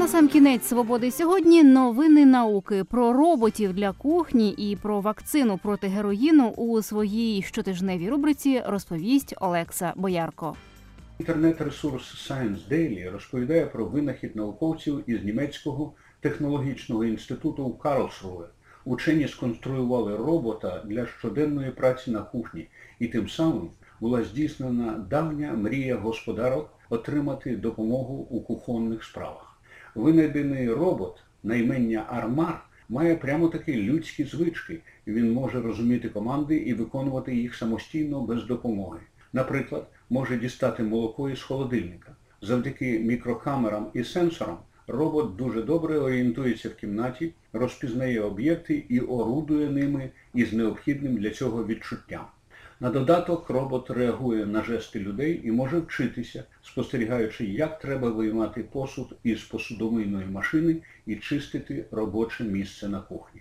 Насамкінець «Свободи сьогодні» новини науки про роботів для кухні і про вакцину проти героїну у своїй щотижневій рубриці розповість Олекса Боярко. Інтернет-ресурс Science Daily розповідає про винахід науковців із німецького технологічного інституту в Карлсруhe. Учені сконструювали робота для щоденної праці на кухні, і тим самим була здійснена давня мрія господарок отримати допомогу у кухонних справах. Винайдений робот на ім'я Армар має прямо-таки людські звички, і він може розуміти команди і виконувати їх самостійно без допомоги. Наприклад, може дістати молоко із холодильника. Завдяки мікрокамерам і сенсорам робот дуже добре орієнтується в кімнаті, розпізнає об'єкти і орудує ними із необхідним для цього відчуттям. На додаток робот реагує на жести людей і може вчитися, спостерігаючи, як треба виймати посуд із посудомийної машини і чистити робоче місце на кухні.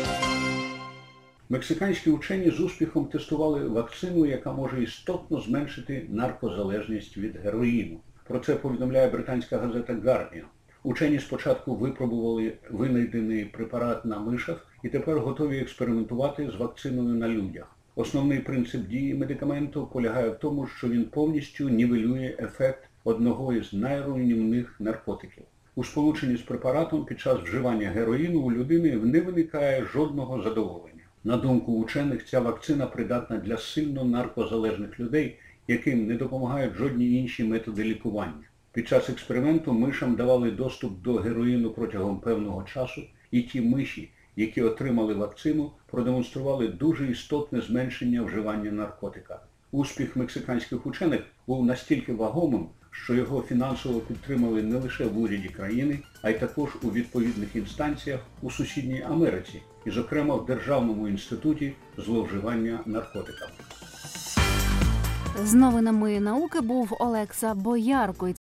Мексиканські учені з успіхом тестували вакцину, яка може істотно зменшити наркозалежність від героїну. Про це повідомляє британська газета Guardian. Учені спочатку випробували винайдений препарат на мишах і тепер готові експериментувати з вакциною на людях. Основний принцип дії медикаменту полягає в тому, що він повністю нівелює ефект одного із найруйнівних наркотиків. У сполученні з препаратом під час вживання героїну у людини не виникає жодного задоволення. На думку учених, ця вакцина придатна для сильно наркозалежних людей, яким не допомагають жодні інші методи лікування. Під час експерименту мишам давали доступ до героїну протягом певного часу, і ті миші, які отримали вакцину, продемонстрували дуже істотне зменшення вживання наркотика. Успіх мексиканських учених був настільки вагомим, що його фінансово підтримали не лише в уряді країни, а й також у відповідних інстанціях у сусідній Америці, і, зокрема, в Державному інституті зловживання наркотиками. З новинами науки був Олекса Боярко.